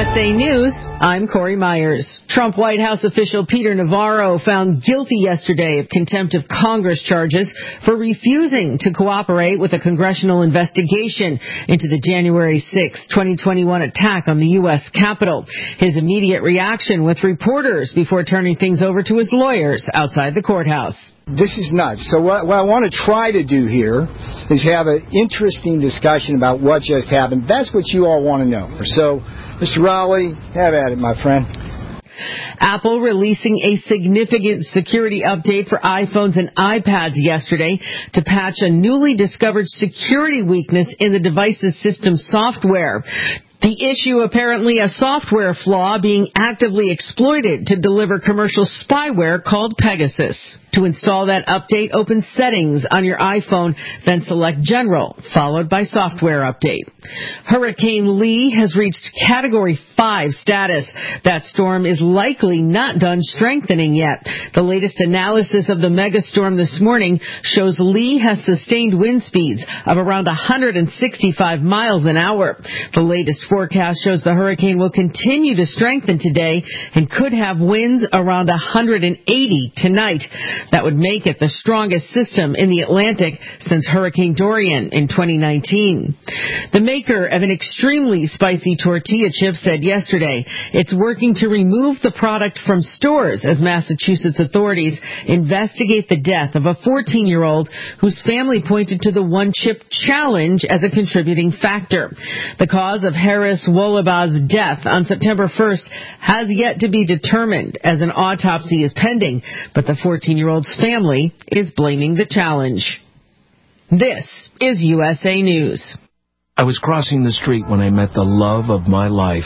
USA News, I'm Corey Myers. Trump White House official Peter Navarro found guilty yesterday of contempt of Congress charges for refusing to cooperate with a congressional investigation into the January 6, 2021 attack on the U.S. Capitol. His immediate reaction with reporters before turning things over to his lawyers outside the courthouse. This is nuts. So what I want to try to do here is have an interesting discussion about what just happened. That's what you all want to know. So, Mr. Rowley, have at it, my friend. Apple releasing a significant security update for iPhones and iPads yesterday to patch a newly discovered security weakness in the device's system software. The issue apparently a software flaw being actively exploited to deliver commercial spyware called Pegasus. To install that update, open Settings on your iPhone, then select General, followed by Software Update. Hurricane Lee has reached Category 5 status. That storm is likely not done strengthening yet. The latest analysis of the megastorm this morning shows Lee has sustained wind speeds of around 165 miles an hour. The latest forecast shows the hurricane will continue to strengthen today and could have winds around 180 tonight. That would make it the strongest system in the Atlantic since Hurricane Dorian in 2019. The maker of an extremely spicy tortilla chip said yesterday it's working to remove the product from stores as Massachusetts authorities investigate the death of a 14-year-old whose family pointed to the one chip challenge as a contributing factor. The cause of Harris Wolobah's death on September 1st has yet to be determined as an autopsy is pending, but the 14-year-old's family is blaming the challenge. This is USA News. I was crossing the street when I met the love of my life.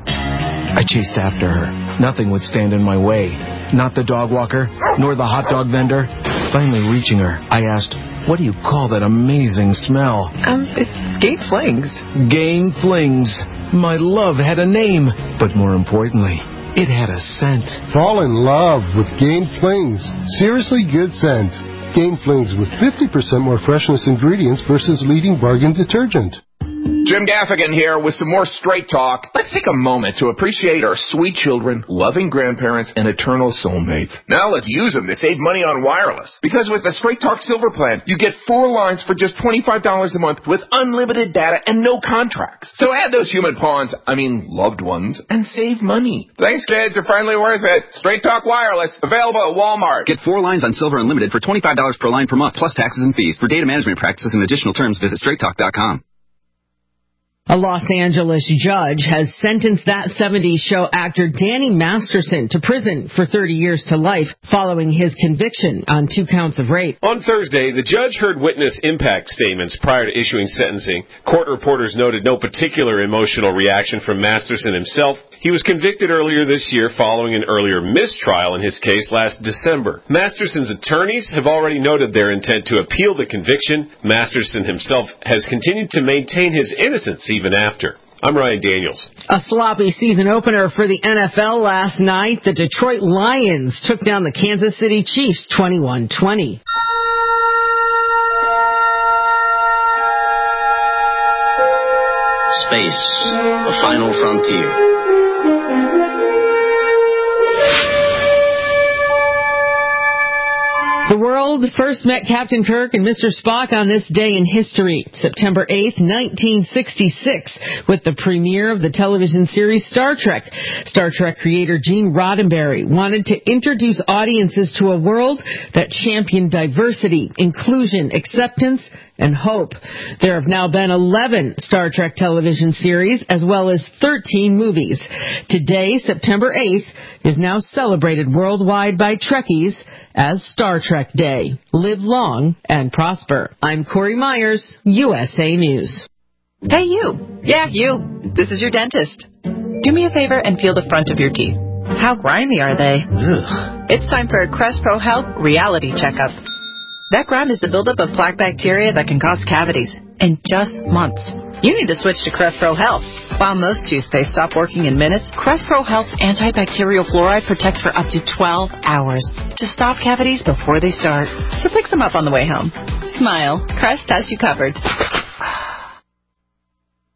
I chased after her. Nothing would stand in my way. Not the dog walker, nor the hot dog vendor. Finally reaching her, I asked, "What do you call that amazing smell?" It's Gain Flings. Gain Flings. My love had a name, but more importantly, it had a scent. Fall in love with Gain Flings. Seriously good scent. Gain Flings with 50% more freshness ingredients versus leading bargain detergent. Jim Gaffigan here with some more Straight Talk. Let's take a moment to appreciate our sweet children, loving grandparents, and eternal soulmates. Now let's use them to save money on wireless. Because with the Straight Talk Silver Plan, you get 4 lines for just $25 a month with unlimited data and no contracts. So add those human loved ones, and save money. Thanks, kids. They're finally worth it. Straight Talk Wireless, available at Walmart. Get 4 lines on Silver Unlimited for $25 per line per month, plus taxes and fees. For data management practices and additional terms, visit straighttalk.com. A Los Angeles judge has sentenced that 70s show actor Danny Masterson to prison for 30 years to life following his conviction on 2 counts of rape. On Thursday, the judge heard witness impact statements prior to issuing sentencing. Court reporters noted no particular emotional reaction from Masterson himself. He was convicted earlier this year following an earlier mistrial in his case last December. Masterson's attorneys have already noted their intent to appeal the conviction. Masterson himself has continued to maintain his innocence even after. I'm Ryan Daniels. A sloppy season opener for the NFL last night. The Detroit Lions took down the Kansas City Chiefs 21-20. Space, the final frontier. The world first met Captain Kirk and Mr. Spock on this day in history, September 8th, 1966, with the premiere of the television series Star Trek. Star Trek creator Gene Roddenberry wanted to introduce audiences to a world that championed diversity, inclusion, acceptance, and hope. There have now been 11 Star Trek television series as well as 13 movies. Today, September 8th, is now celebrated worldwide by Trekkies as Star Trek Day. Live long and prosper. I'm Corey Myers, USA News. Hey, you. Yeah, you. This is your dentist. Do me a favor and feel the front of your teeth. How grimy are they? Ugh. It's time for a Crest Pro Health reality checkup. That grime is the buildup of plaque bacteria that can cause cavities in just months. You need to switch to Crest Pro Health. While most toothpaste stop working in minutes, Crest Pro Health's antibacterial fluoride protects for up to 12 hours to stop cavities before they start. So pick some up on the way home. Smile. Crest has you covered.